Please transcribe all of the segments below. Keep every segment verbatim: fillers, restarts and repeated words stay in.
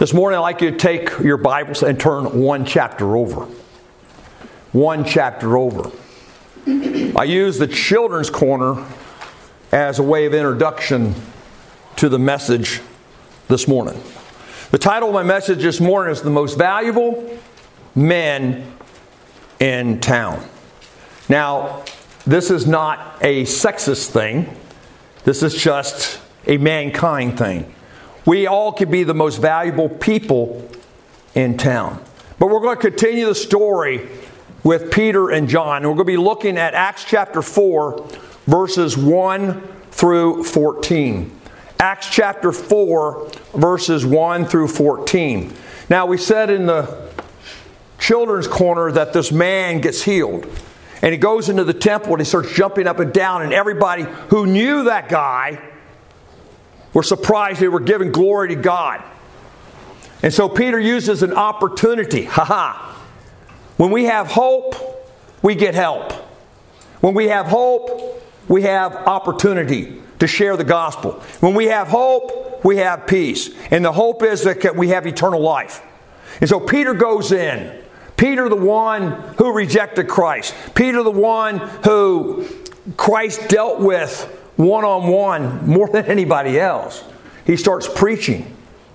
This morning, I'd like you to take your Bibles and turn one chapter over. One chapter over. I use the children's corner as a way of introduction to the message this morning. The title of my message this morning is The Most Valuable Men in Town. Now, this is not a sexist thing. This is just a mankind thing. We all could be the most valuable people in town. But we're going to continue the story with Peter and John. And we're going to be looking at Acts chapter four, verses one through fourteen. Acts chapter four, verses one through fourteen. Now, we said in the children's corner that this man gets healed. And he goes into the temple and he starts jumping up and down. And everybody who knew that guy were surprised they were giving glory to God. And so Peter uses an opportunity. Ha ha. When we have hope, we get help. When we have hope, we have opportunity to share the gospel. When we have hope, we have peace. And the hope is that we have eternal life. And so Peter goes in. Peter, the one who rejected Christ. Peter, the one who Christ dealt with one-on-one more than anybody else. He starts preaching.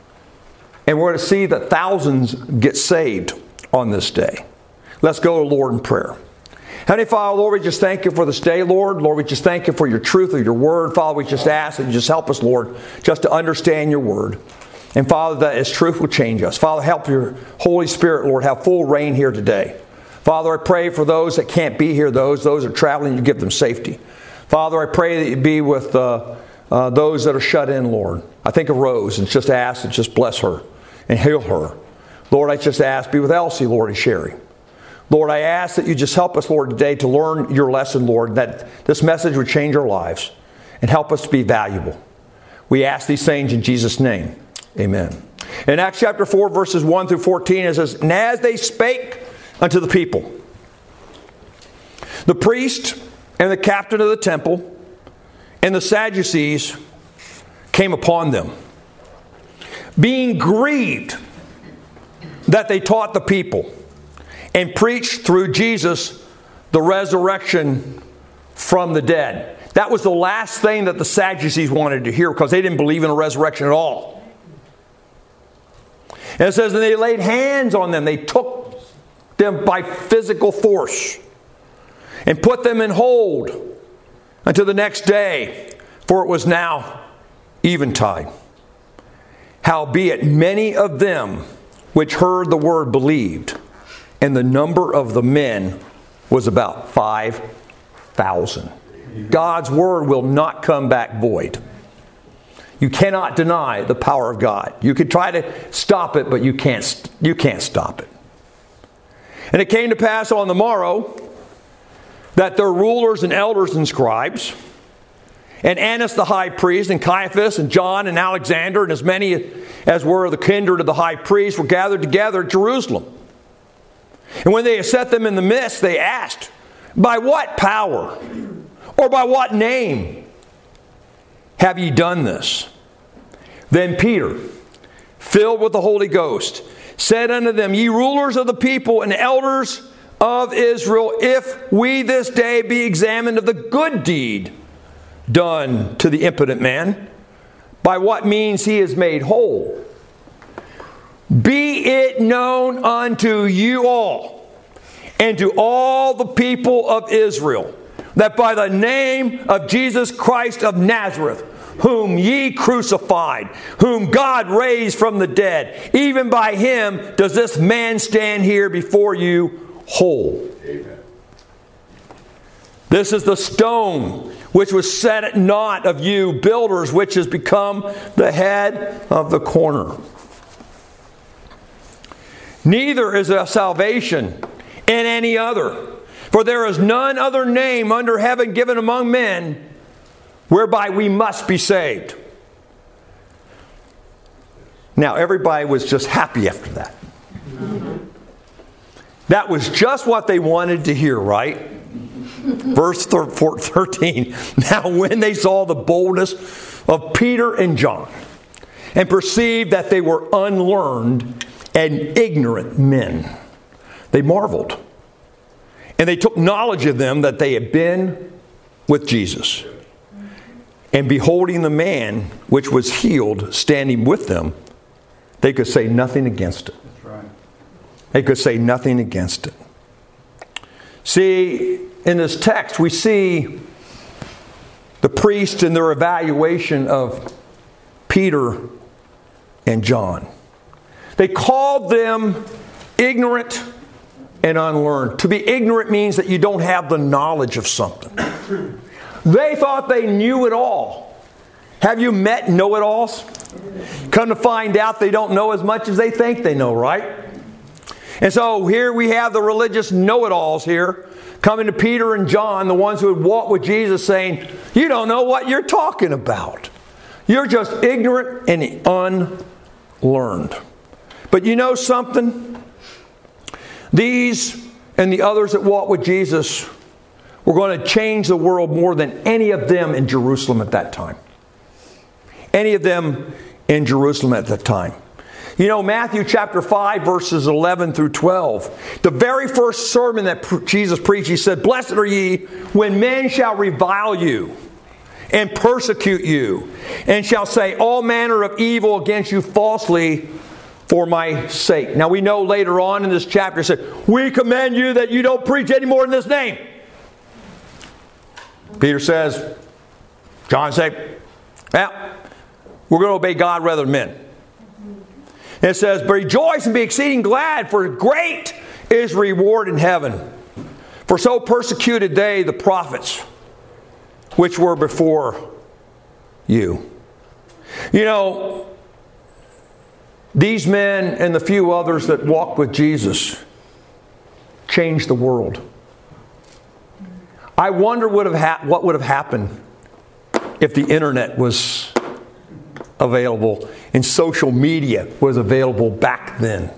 And we're going to see that thousands get saved on this day. Let's go to the Lord in prayer. Heavenly Father, Lord, we just thank you for this day, Lord. Lord, we just thank you for your truth of your word. Father, we just ask that you just help us, Lord, just to understand your word. And Father, that its truth will change us. Father, help your Holy Spirit, Lord, have full reign here today. Father, I pray for those that can't be here, those, those that are traveling, you give them safety. Father, I pray that you be with uh, uh, those that are shut in, Lord. I think of Rose and just ask that just bless her and heal her. Lord, I just ask, be with Elsie, Lord, and Sherry. Lord, I ask that you just help us, Lord, today to learn your lesson, Lord, that this message would change our lives and help us to be valuable. We ask these things in Jesus' name. Amen. In Acts chapter four, verses one through fourteen, it says, "And as they spake unto the people, the priest and the captain of the temple and the Sadducees came upon them, being grieved that they taught the people and preached through Jesus the resurrection from the dead." That was the last thing that the Sadducees wanted to hear because they didn't believe in a resurrection at all. And it says, and they laid hands on them. They took them by physical force and put them in hold until the next day, for it was now eventide. Howbeit many of them which heard the word believed, and the number of the men was about five thousand. God's word will not come back void. You cannot deny the power of God. You could try to stop it, but you can't, you can't stop it. And it came to pass on the morrow that their rulers and elders and scribes, and Annas the high priest, and Caiaphas, and John, and Alexander, and as many as were the kindred of the high priest, were gathered together at Jerusalem. And when they had set them in the midst, they asked, by what power, or by what name have ye done this? Then Peter, filled with the Holy Ghost, said unto them, Ye rulers of the people and elders of Israel, if we this day be examined of the good deed done to the impotent man, by what means he is made whole, be it known unto you all and to all the people of Israel, that by the name of Jesus Christ of Nazareth, whom ye crucified, whom God raised from the dead, even by him does this man stand here before you whole. Amen. This is the stone which was set at naught of you builders, which has become the head of the corner. Neither is there salvation in any other. For there is none other name under heaven given among men whereby we must be saved. Now, everybody was just happy after that. That was just what they wanted to hear, right? Verse thirteen. Now, when they saw the boldness of Peter and John, and perceived that they were unlearned and ignorant men. They marveled. And they took knowledge of them that they had been with Jesus. And beholding the man which was healed standing with them, they could say nothing against it. That's right. They could say nothing against it. See, in this text, we see the priests in their evaluation of Peter and John. They called them ignorant and unlearned. To be ignorant means that you don't have the knowledge of something. They thought they knew it all. Have you met know-it-alls? Come to find out they don't know as much as they think they know, right? And so here we have the religious know-it-alls here coming to Peter and John, the ones who had walked with Jesus, saying, you don't know what you're talking about. You're just ignorant and unlearned. But you know something? These and the others that walked with Jesus were going to change the world more than any of them in Jerusalem at that time. Any of them in Jerusalem at that time. You know, Matthew chapter five, verses eleven through twelve. The very first sermon that Jesus preached, He said, blessed are ye when men shall revile you and persecute you, and shall say all manner of evil against you falsely for my sake. Now we know later on in this chapter, it said, we command you that you don't preach any more in this name. Peter says, John said, well, we're going to obey God rather than men. And it says, but rejoice and be exceeding glad, for great is reward in heaven. For so persecuted they the prophets which were before you. You know, these men and the few others that walked with Jesus changed the world. I wonder what, have ha- what would have happened if the internet was available and social media was available back then.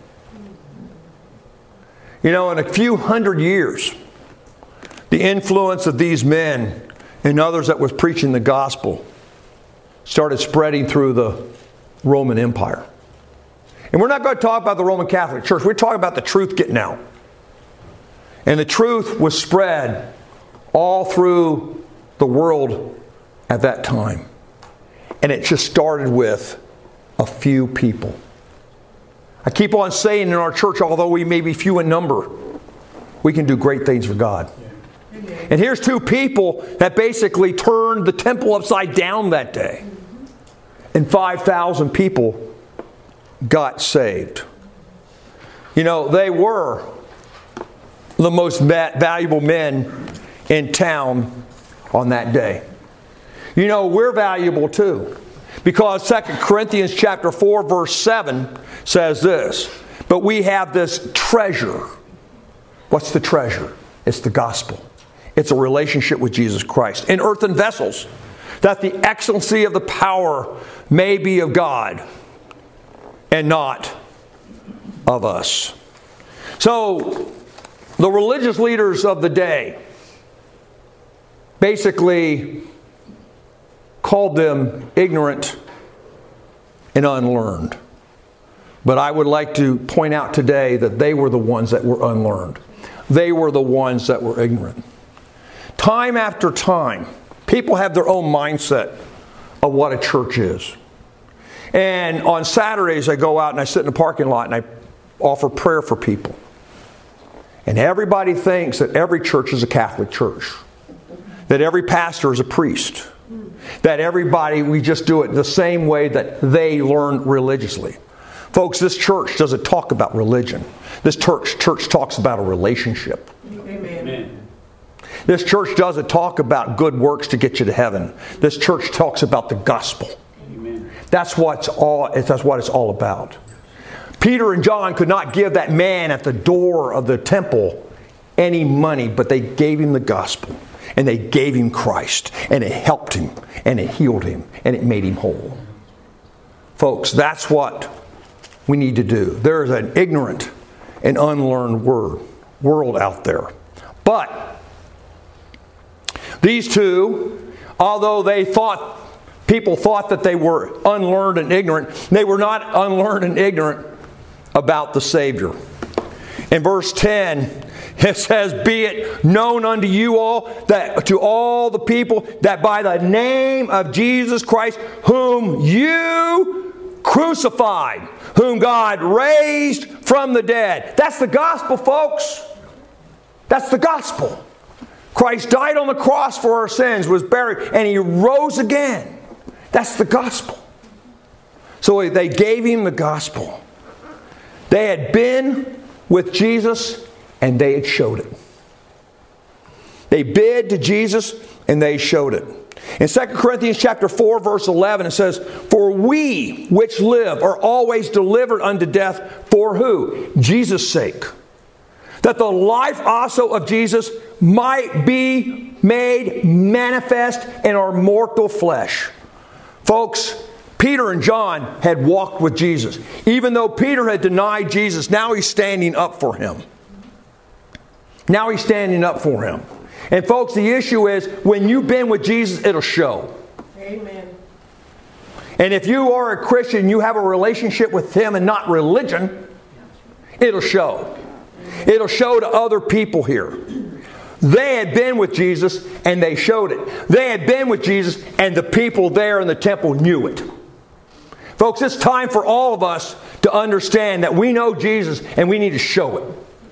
You know, in a few hundred years, the influence of these men and others that was preaching the gospel started spreading through the Roman Empire. And we're not going to talk about the Roman Catholic Church. We're talking about the truth getting out. And the truth was spread all through the world at that time. And it just started with a few people. I keep on saying in our church, although we may be few in number, we can do great things for God. And here's two people that basically turned the temple upside down that day. And five thousand people got saved. You know, they were the most valuable men in town on that day. You know, we're valuable too. Because Second Corinthians chapter four verse seven says this, but we have this treasure. What's the treasure? It's the gospel. It's a relationship with Jesus Christ. In earthen vessels, that the excellency of the power may be of God and not of us. So, the religious leaders of the day basically called them ignorant and unlearned. But I would like to point out today that they were the ones that were unlearned. They were the ones that were ignorant. Time after time, people have their own mindset of what a church is. And on Saturdays, I go out and I sit in the parking lot and I offer prayer for people. And everybody thinks that every church is a Catholic church. That every pastor is a priest. That everybody, we just do it the same way that they learn religiously. Folks, this church doesn't talk about religion. This church, church talks about a relationship. Amen. This church doesn't talk about good works to get you to heaven. This church talks about the gospel. Amen. That's what's all, that's what it's all about. Peter and John could not give that man at the door of the temple any money, but they gave him the gospel. And they gave him Christ. And it helped him. And it healed him. And it made him whole. Folks, that's what we need to do. There is an ignorant and unlearned word, world out there. But these two, although they thought people thought that they were unlearned and ignorant. They were not unlearned and ignorant about the Savior. In verse ten, it says, "Be it known unto you all, that to all the people, that by the name of Jesus Christ, whom you crucified, whom God raised from the dead." That's the gospel, folks. That's the gospel. Christ died on the cross for our sins, was buried, and He rose again. That's the gospel. So they gave Him the gospel. They had been with Jesus, and they had showed it. They bid to Jesus, and they showed it. In Second Corinthians chapter four, verse eleven, it says, "For we which live are always delivered unto death for who? Jesus' sake. That the life also of Jesus might be made manifest in our mortal flesh." Folks, Peter and John had walked with Jesus. Even though Peter had denied Jesus, now he's standing up for Him. Now he's standing up for Him. And folks, the issue is, when you've been with Jesus, it'll show. Amen. And if you are a Christian, you have a relationship with Him and not religion, it'll show. It'll show to other people here. They had been with Jesus and they showed it. They had been with Jesus and the people there in the temple knew it. Folks, it's time for all of us to understand that we know Jesus and we need to show it.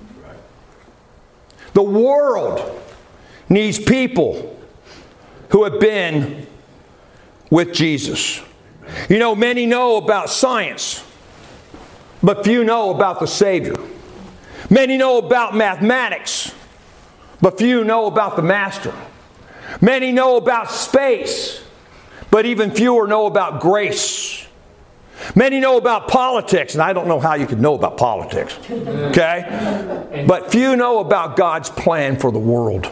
The world needs people who have been with Jesus. You know, many know about science, but few know about the Savior. Many know about mathematics, but few know about the Master. Many know about space, but even fewer know about grace. Many know about politics, and I don't know how you could know about politics, okay? But few know about God's plan for the world.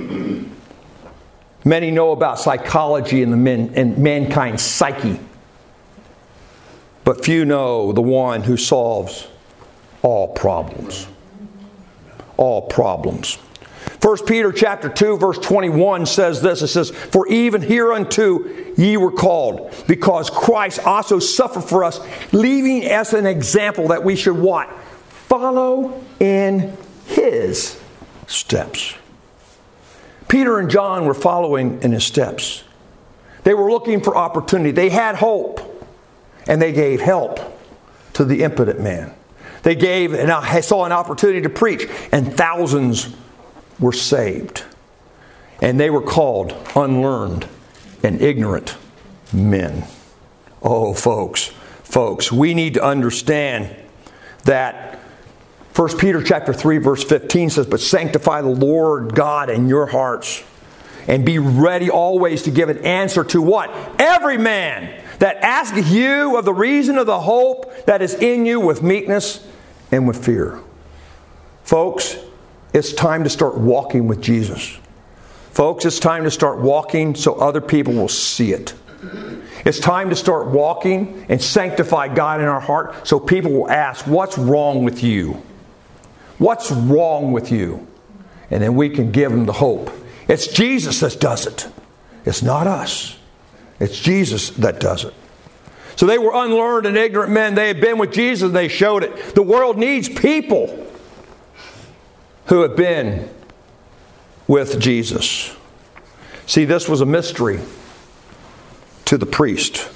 Many know about psychology and, the men, and mankind's psyche, but few know the one who solves all problems. All problems. First Peter chapter two, verse twenty-one says this. It says, "For even hereunto ye were called, because Christ also suffered for us, leaving us an example that we should" what? "Follow in His steps." Peter and John were following in His steps. They were looking for opportunity. They had hope. And they gave help to the impotent man. They gave and I saw an opportunity to preach, and thousands were saved. And they were called unlearned and ignorant men. Oh, folks, folks, we need to understand that First Peter chapter three, verse fifteen says, "But sanctify the Lord God in your hearts, and be ready always to give an answer to" what? "Every man that asketh you of the reason of the hope that is in you with meekness and with fear." Folks, it's time to start walking with Jesus. Folks, it's time to start walking so other people will see it. It's time to start walking and sanctify God in our heart so people will ask, "What's wrong with you? What's wrong with you?" And then we can give them the hope. It's Jesus that does it. It's not us. It's Jesus that does it. So they were unlearned and ignorant men. They had been with Jesus and they showed it. The world needs people who have been with Jesus. See, this was a mystery to the priest.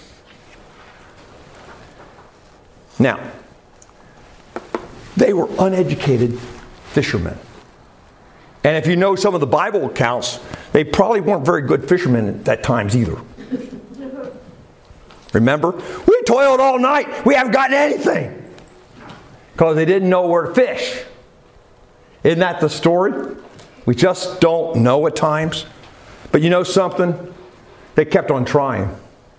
Now, they were uneducated fishermen. And if you know some of the Bible accounts, they probably weren't very good fishermen at times either. Remember? We toiled all night. We haven't gotten anything. Because they didn't know where to fish. Isn't that the story? We just don't know at times. But you know something? They kept on trying.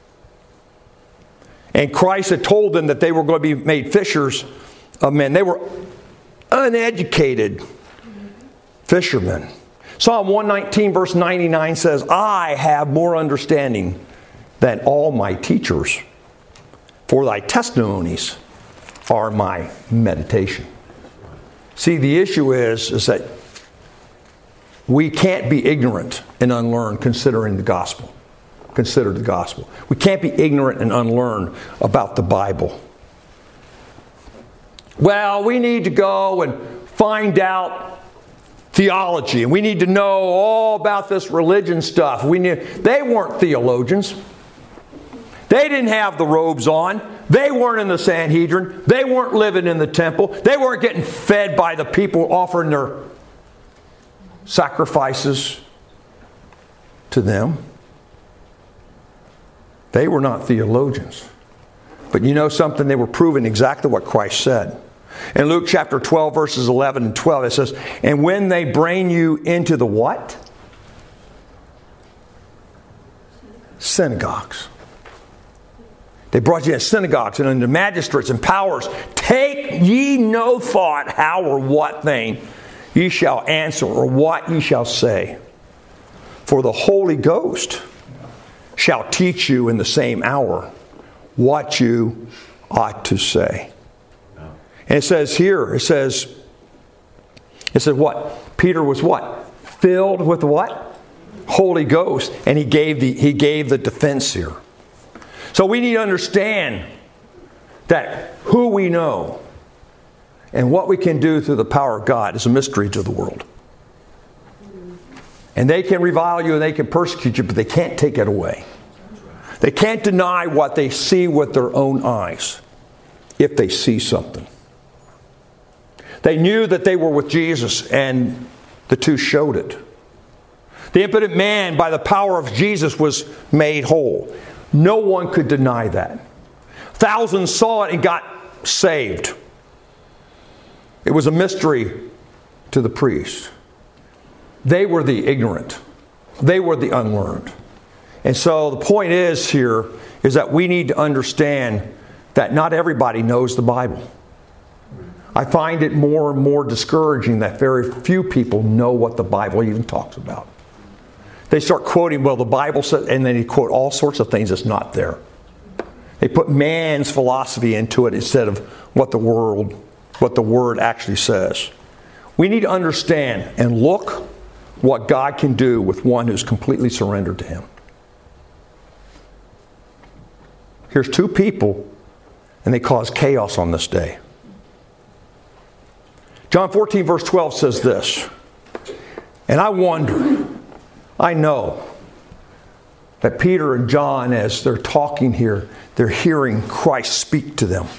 And Christ had told them that they were going to be made fishers of men. They were uneducated fishermen. Psalm one nineteen verse ninety-nine says, "I have more understanding than all my teachers, for thy testimonies are my meditation." See, the issue is, is that we can't be ignorant and unlearned considering the gospel. consider the gospel. We can't be ignorant and unlearned about the Bible. Well, we need to go and find out theology, and we need to know all about this religion stuff. We need, they weren't theologians. They didn't have the robes on. They weren't in the Sanhedrin. They weren't living in the temple. They weren't getting fed by the people offering their sacrifices to them. They were not theologians. But you know something? They were proving exactly what Christ said. In Luke chapter twelve, verses eleven and twelve, it says, "And when they bring you into the" what? Synagogues. They brought you into synagogues and into magistrates and powers. "Take ye no thought how or what thing ye shall answer, or what ye shall say. For the Holy Ghost shall teach you in the same hour what you ought to say." And it says here, it says, it says what? Peter was what? Filled with what? Holy Ghost. And he gave the he gave the defense here. So we need to understand that who we know and what we can do through the power of God is a mystery to the world. And they can revile you and they can persecute you, but they can't take it away. They can't deny what they see with their own eyes if they see something. They knew that they were with Jesus, and the two showed it. The impotent man, by the power of Jesus, was made whole. No one could deny that. Thousands saw it and got saved. It was a mystery to the priest. They were the ignorant. They were the unlearned. And so the point is here is that we need to understand that not everybody knows the Bible. I find it more and more discouraging that very few people know what the Bible even talks about. They start quoting, well, the Bible says, and then they quote all sorts of things that's not there. They put man's philosophy into it instead of what the world, what the Word actually says. We need to understand and look what God can do with one who's completely surrendered to Him. Here's two people, and they cause chaos on this day. John fourteen, verse twelve says this, and I wonder, I know that Peter and John, as they're talking here, they're hearing Christ speak to them.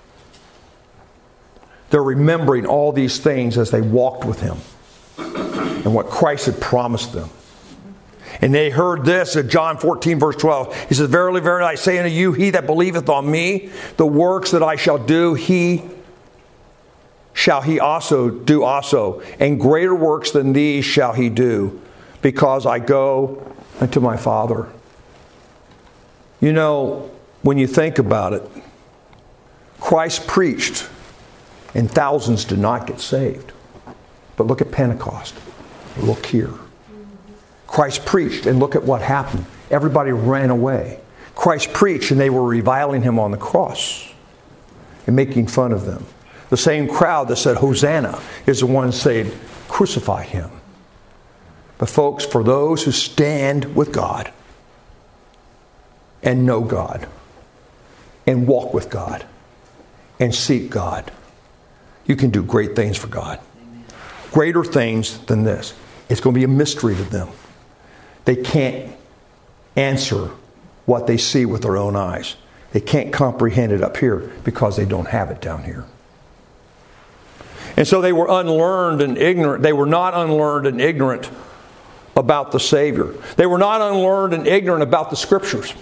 They're remembering all these things as they walked with Him and what Christ had promised them. And they heard this at John fourteen, verse twelve. He says, "Verily, verily, I say unto you, he that believeth on me, the works that I shall do, he shall he also do also. And greater works than these shall he do, because I go unto my Father." You know, when you think about it, Christ preached and thousands did not get saved. But look at Pentecost. Look here. Christ preached and look at what happened. Everybody ran away. Christ preached and they were reviling Him on the cross and making fun of them. The same crowd that said Hosanna is the one saying crucify Him. But folks, for those who stand with God and know God and walk with God and seek God, you can do great things for God. Greater things than this. It's going to be a mystery to them. They can't answer what they see with their own eyes. They can't comprehend it up here because they don't have it down here. And so they were unlearned and ignorant. They were not unlearned and ignorant about the Savior. They were not unlearned and ignorant about the Scriptures.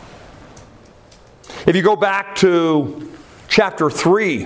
If you go back to chapter three,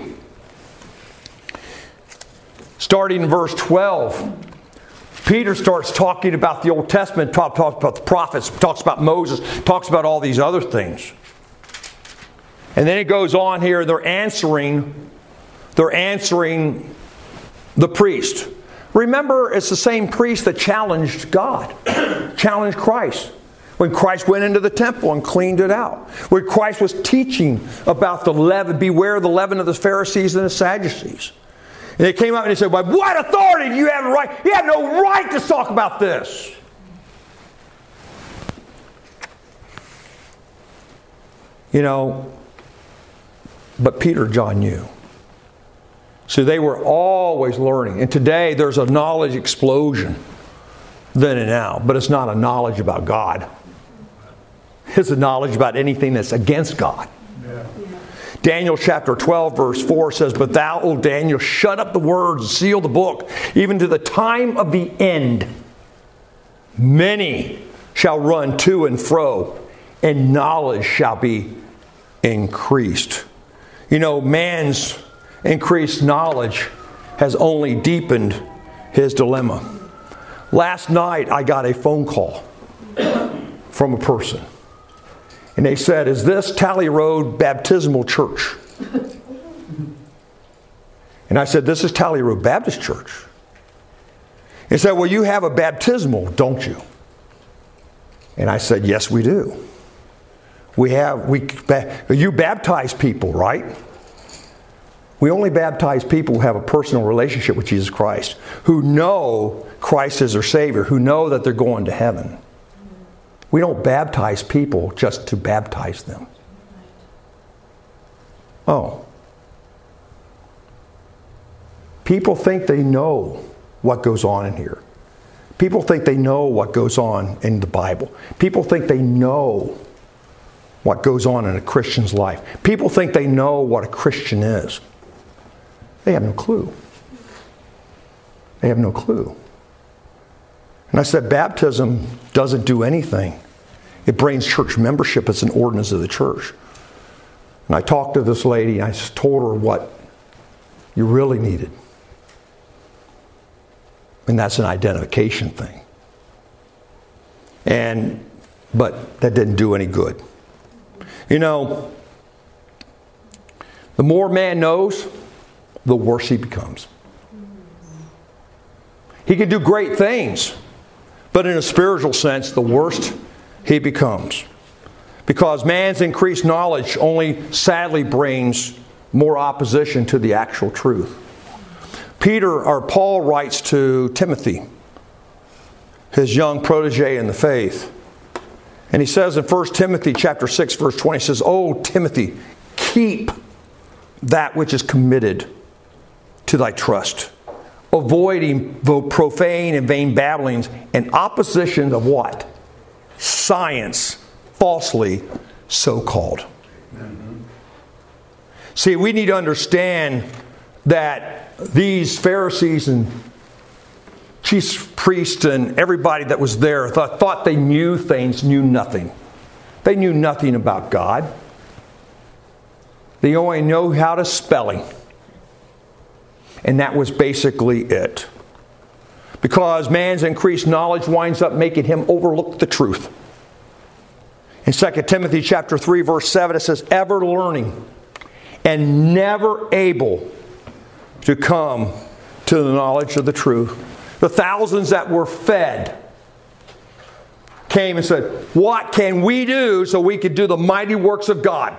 starting in verse twelve, Peter starts talking about the Old Testament, talks about the prophets, talks about Moses, talks about all these other things. And then it goes on here, they're answering, they're answering the priest. Remember, it's the same priest that challenged God, challenged Christ. When Christ went into the temple and cleaned it out. When Christ was teaching about the leaven, beware the leaven of the Pharisees and the Sadducees. And they came up and they said, "By what authority do you have a right? You have no right to talk about this." You know, but Peter and John knew. So they were always learning. And today there's a knowledge explosion then and now. But it's not a knowledge about God. It's a knowledge about anything that's against God. Yeah. Daniel chapter twelve verse four says, "But thou, O Daniel, shut up the words and seal the book, even to the time of the end. Many shall run to and fro, and knowledge shall be increased." You know, man's increased knowledge has only deepened his dilemma. Last night I got a phone call from a person. And they said, "Is this Tally Road Baptismal Church?" And I said, "This is Tally Road Baptist Church." He said, "Well, you have a baptismal, don't you?" And I said, "Yes, we do. We have, we, you baptize people, right?" We only baptize people who have a personal relationship with Jesus Christ, who know Christ is their Savior, who know that they're going to heaven. We don't baptize people just to baptize them. Oh. People think they know what goes on in here. People think they know what goes on in the Bible. People think they know what goes on in a Christian's life. People think they know what a Christian is. They have no clue. They have no clue. And I said, baptism doesn't do anything. It brings church membership. It's an ordinance of the church. And I talked to this lady, and I told her what you really needed. And that's an identification thing. And, but that didn't do any good. You know, the more man knows, the worse he becomes. He can do great things, but in a spiritual sense, the worst he becomes. Because man's increased knowledge only sadly brings more opposition to the actual truth. Peter, or Paul, writes to Timothy, his young protege in the faith. And he says in First Timothy chapter six, verse twenty, he says, "O Timothy, keep that which is committed to thy trust, avoiding profane and vain babblings and oppositions of" what? Science, falsely so called. Mm-hmm. See, we need to understand that these Pharisees and chief priests and everybody that was there thought, thought they knew things, knew nothing. They knew nothing about God. They only know how to spelling. And that was basically it. Because man's increased knowledge winds up making him overlook the truth. In Second Timothy chapter three, verse seven, it says, "Ever learning and never able to come to the knowledge of the truth." The thousands that were fed came and said, "What can we do so we can do the mighty works of God?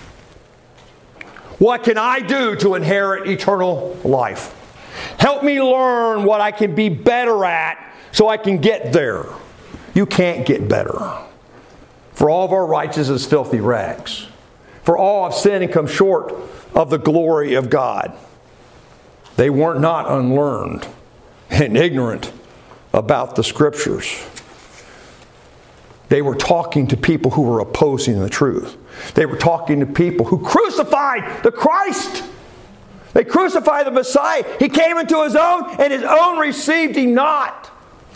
What can I do to inherit eternal life? Help me learn what I can be better at so I can get there." You can't get better. "For all of our righteousness is filthy rags. For all have sinned and come short of the glory of God." They weren't not unlearned and ignorant about the Scriptures. They were talking to people who were opposing the truth. They were talking to people who crucified the Christ. They crucified the Messiah. He came into his own, and his own received him not.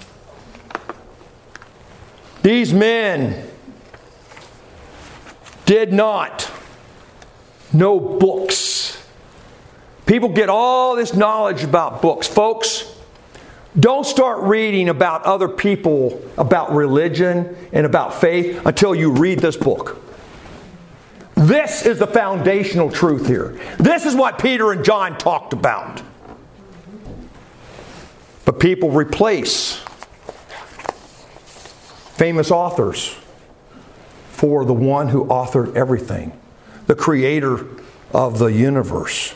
These men did not know books. People get all this knowledge about books. Folks, don't start reading about other people, about religion and about faith until you read this book. This is the foundational truth here. This is what Peter and John talked about. But people replace famous authors for the one who authored everything, the creator of the universe.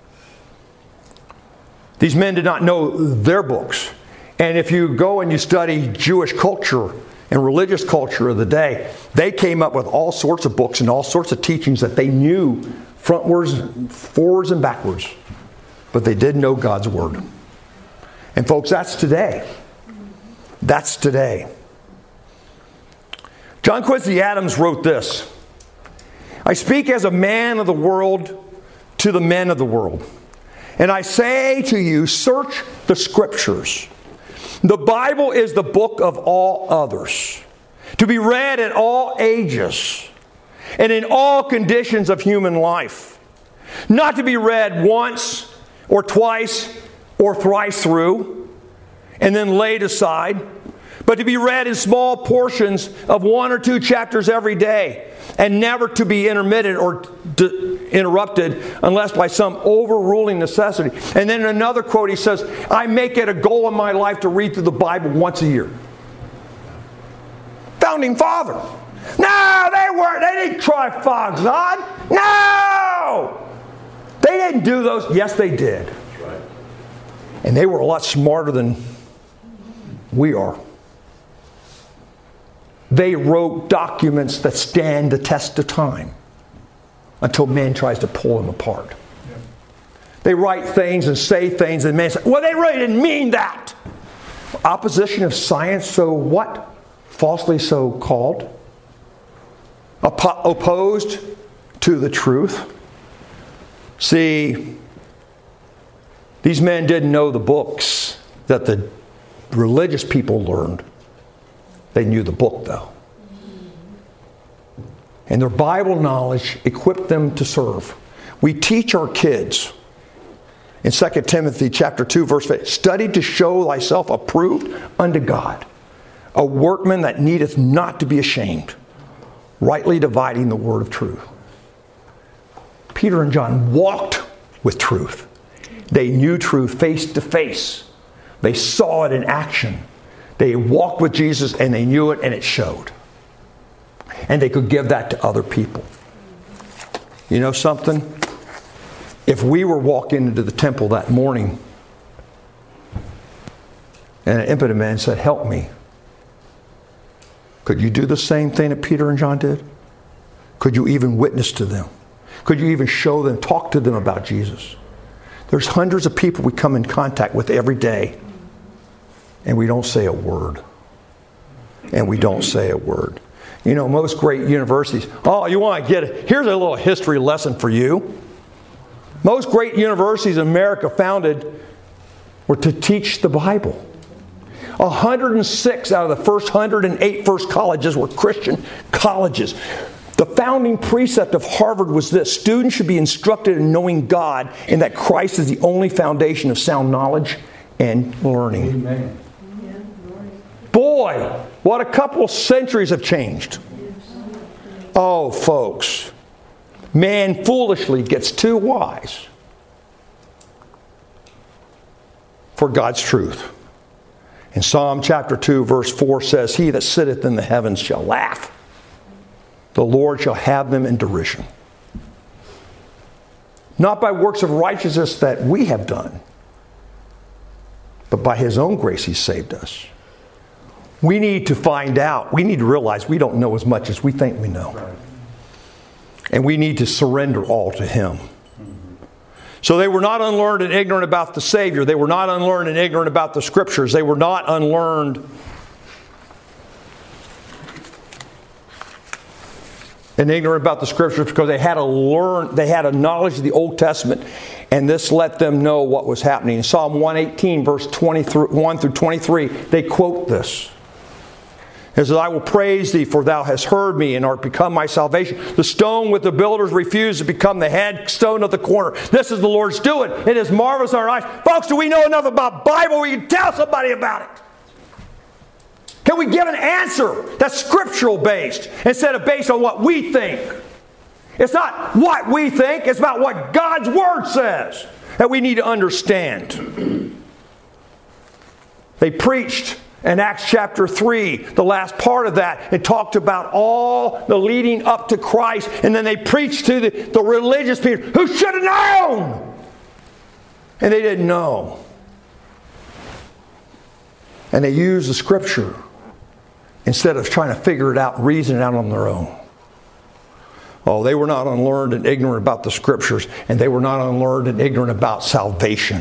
These men did not know their books. And if you go and you study Jewish culture and religious culture of the day, they came up with all sorts of books and all sorts of teachings that they knew frontwards, forwards, and backwards. But they didn't know God's Word. And folks, that's today. That's today. John Quincy Adams wrote this: I speak as a man of the world to the men of the world. And I say to you, search the Scriptures. The Bible is the book of all others, to be read at all ages and in all conditions of human life. Not to be read once or twice or thrice through and then laid aside, but to be read in small portions of one or two chapters every day, and never to be intermitted or d- interrupted unless by some overruling necessity. And then in another quote he says, I make it a goal in my life to read through the Bible once a year. Founding father. No, they weren't. They didn't try Fox on. No! They didn't do those. Yes, they did. That's right. And they were a lot smarter than we are. They wrote documents that stand the test of time until man tries to pull them apart. Yeah. They write things and say things and man says, well, they really didn't mean that. Opposition of science, so what? Falsely so called. Oppo- opposed to the truth. See, these men didn't know the books that the religious people learned. They knew the book, though. And their Bible knowledge equipped them to serve. We teach our kids in Second Timothy chapter two, verse eight, study to show thyself approved unto God, a workman that needeth not to be ashamed, rightly dividing the word of truth. Peter and John walked with truth. They knew truth face to face. They saw it in action. They walked with Jesus and they knew it and it showed. And they could give that to other people. You know something? If we were walking into the temple that morning and an impotent man said, help me, could you do the same thing that Peter and John did? Could you even witness to them? Could you even show them, talk to them about Jesus? There's hundreds of people we come in contact with every day. And we don't say a word. And we don't say a word. You know, most great universities, oh, you want to get it? Here's a little history lesson for you. Most great universities in America founded were to teach the Bible. one hundred six out of the first one hundred eight first colleges were Christian colleges. The founding precept of Harvard was this: students should be instructed in knowing God and that Christ is the only foundation of sound knowledge and learning. Amen. Boy, what a couple of centuries have changed. Oh, folks. Man foolishly gets too wise for God's truth. In Psalm chapter two, verse four says, he that sitteth in the heavens shall laugh. The Lord shall have them in derision. Not by works of righteousness that we have done, but by His own grace He saved us. We need to find out. We need to realize we don't know as much as we think we know. Right. And we need to surrender all to Him. Mm-hmm. So they were not unlearned and ignorant about the Savior. They were not unlearned and ignorant about the Scriptures. They were not unlearned and ignorant about the Scriptures because they had a learn, they had a knowledge of the Old Testament, and this let them know what was happening. In Psalm one eighteen, verse twenty-one through twenty-three, they quote this. It says, I will praise thee, for thou hast heard me and art become my salvation. The stone with the builders refused to become the headstone of the corner. This is the Lord's doing. It is marvelous in our eyes. Folks, do we know enough about Bible where you can tell somebody about it? Can we give an answer that's scriptural based instead of based on what we think? It's not what we think, it's about what God's Word says that we need to understand. They preached in Acts chapter three, the last part of that, it talked about all the leading up to Christ, and then they preached to the, the religious people who should have known, and they didn't know. And they used the Scripture instead of trying to figure it out and reason it out on their own. Oh, they were not unlearned and ignorant about the Scriptures, and they were not unlearned and ignorant about salvation.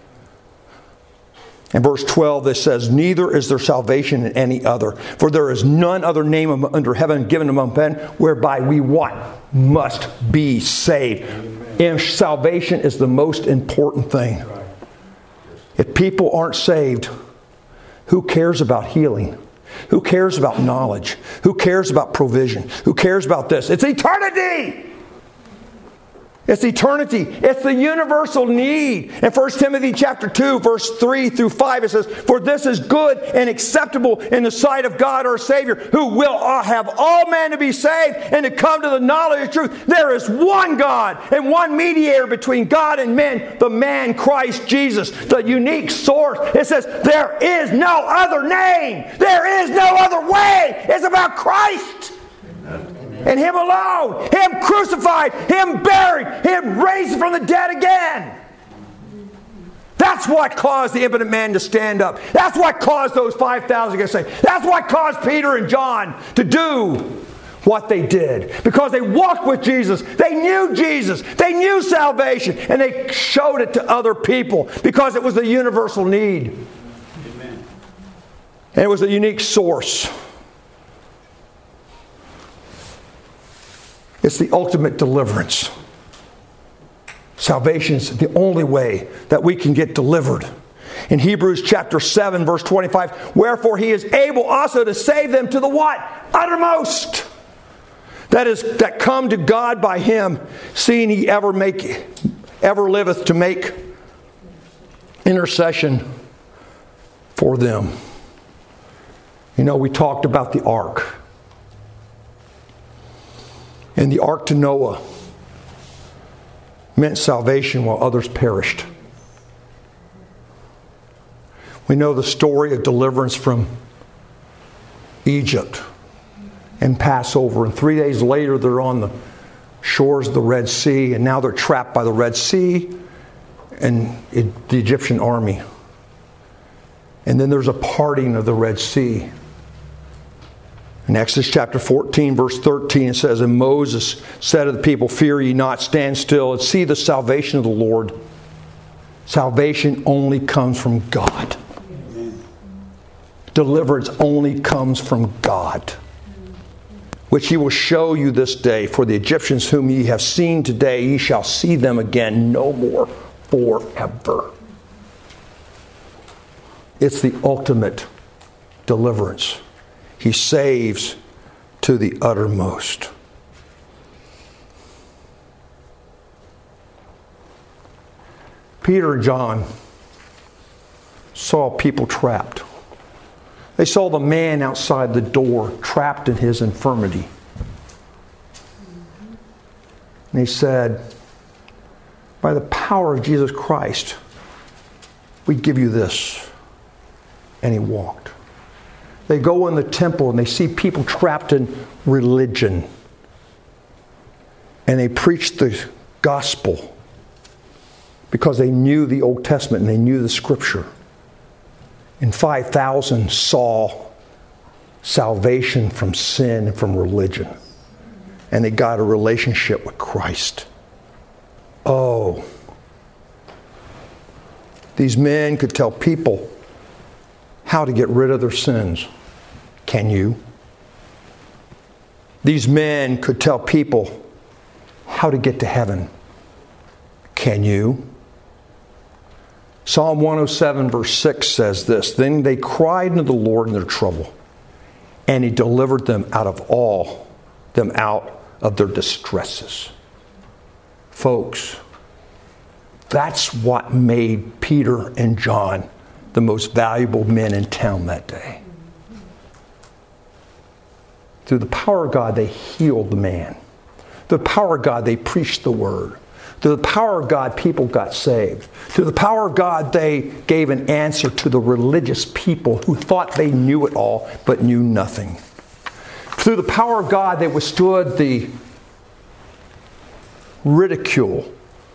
In verse twelve, it says, neither is there salvation in any other, for there is none other name under heaven given among men whereby we what? Must be saved. And salvation is the most important thing. If people aren't saved, who cares about healing? Who cares about knowledge? Who cares about provision? Who cares about this? It's eternity! It's eternity. It's the universal need. In First Timothy chapter two, verse three through five, it says, for this is good and acceptable in the sight of God our Savior, who will have all men to be saved and to come to the knowledge of truth. There is one God and one mediator between God and men, the man Christ Jesus, the unique source. It says, there is no other name. There is no other way. It's about Christ. And Him alone. Him crucified. Him buried. Him raised from the dead again. That's what caused the impotent man to stand up. That's what caused those five thousand to get saved. That's what caused Peter and John to do what they did. Because they walked with Jesus. They knew Jesus. They knew salvation. And they showed it to other people. Because it was a universal need. Amen. And it was a unique source. It's the ultimate deliverance. Salvation is the only way that we can get delivered. In Hebrews chapter seven, verse twenty-five, wherefore He is able also to save them to the what? Uttermost. That is, that come to God by Him, seeing He ever make, ever liveth to make intercession for them. You know, we talked about the ark. And the ark to Noah meant salvation while others perished. We know the story of deliverance from Egypt and Passover. And three days later, they're on the shores of the Red Sea. And now they're trapped by the Red Sea and it, the Egyptian army. And then there's a parting of the Red Sea. In Exodus chapter fourteen, verse thirteen, it says, and Moses said to the people, fear ye not, stand still, and see the salvation of the Lord. Salvation only comes from God. Amen. Deliverance only comes from God, which He will show you this day. For the Egyptians whom ye have seen today, ye shall see them again no more forever. It's the ultimate deliverance. He saves to the uttermost. Peter and John saw people trapped. They saw the man outside the door trapped in his infirmity. And they said, by the power of Jesus Christ, we give you this. And he walked. They go in the temple and they see people trapped in religion. And they preach the gospel because they knew the Old Testament and they knew the Scripture. And five thousand saw salvation from sin and from religion. And they got a relationship with Christ. Oh. These men could tell people how to get rid of their sins. Can you? These men could tell people how to get to heaven. Can you? Psalm one oh seven verse six says this, then they cried unto the Lord in their trouble, and He delivered them out of all, them out of their distresses. Folks, that's what made Peter and John the most valuable men in town that day. Through the power of God, they healed the man. Through the power of God, they preached the word. Through the power of God, people got saved. Through the power of God, they gave an answer to the religious people who thought they knew it all, but knew nothing. Through the power of God, they withstood the ridicule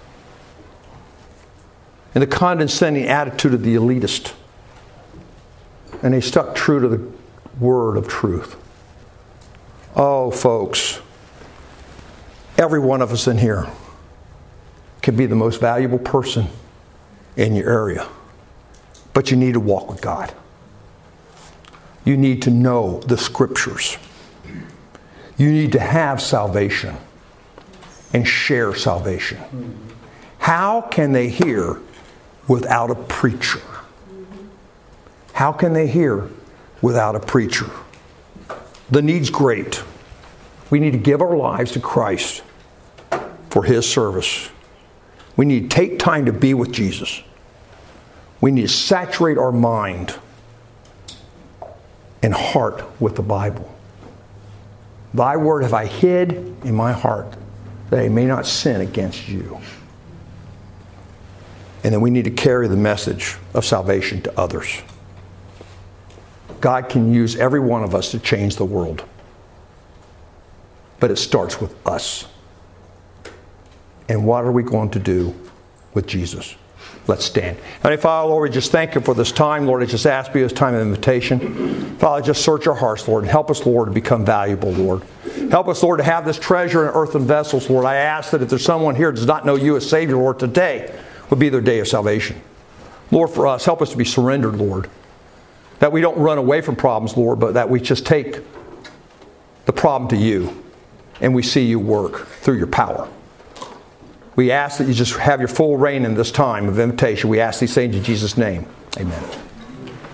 and the condescending attitude of the elitist. And they stuck true to the word of truth. Oh, folks, every one of us in here can be the most valuable person in your area. But you need to walk with God. You need to know the Scriptures. You need to have salvation and share salvation. How can they hear without a preacher? How can they hear without a preacher? The need's great. We need to give our lives to Christ for His service. We need to take time to be with Jesus. We need to saturate our mind and heart with the Bible. Thy word have I hid in my heart, that I may not sin against you. And then we need to carry the message of salvation to others. God can use every one of us to change the world. But it starts with us. And what are we going to do with Jesus? Let's stand. Heavenly Father, Lord, we just thank you for this time. Lord, I just ask you this time of invitation. Father, just search our hearts, Lord, and help us, Lord, to become valuable, Lord. Help us, Lord, to have this treasure in earthen vessels, Lord. I ask that if there's someone here that does not know you as Savior, Lord, today would be their day of salvation. Lord, for us, help us to be surrendered, Lord. That we don't run away from problems, Lord, but that we just take the problem to you and we see you work through your power. We ask that you just have your full reign in this time of invitation. We ask these things in Jesus' name. Amen.